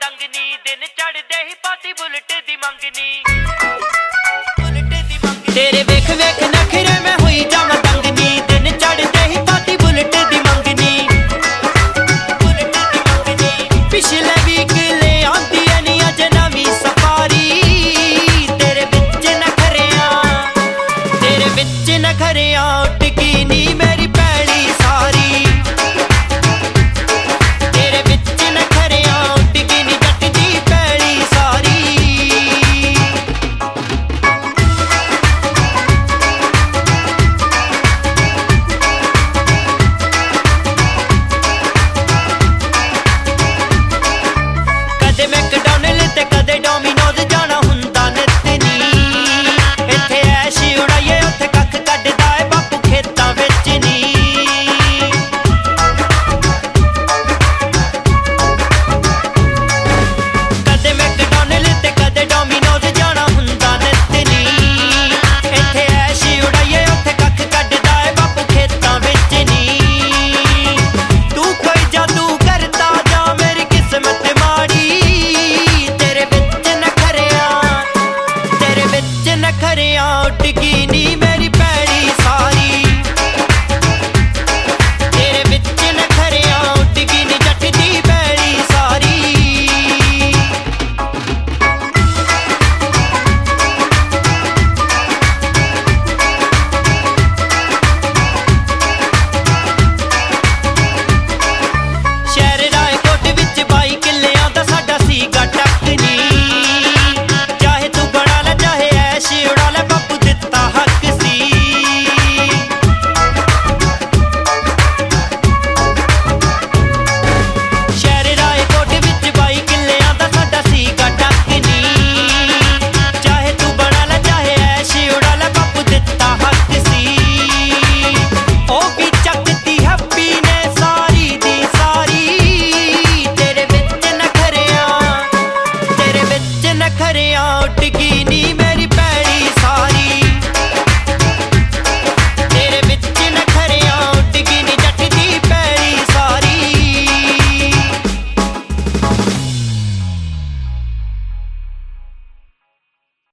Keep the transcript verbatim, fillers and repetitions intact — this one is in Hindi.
तंगनी दिन चढ़दे ही पाती बुलेट दी मंगनी बुलेट दी मंगनी तेरे वेख वेख नखरे में हुई जावा तंगनी दिन चढ़दे ही पाती बुलेट दी मंगनी बुलेट दी मंगनी पिछले वीक ले आंदी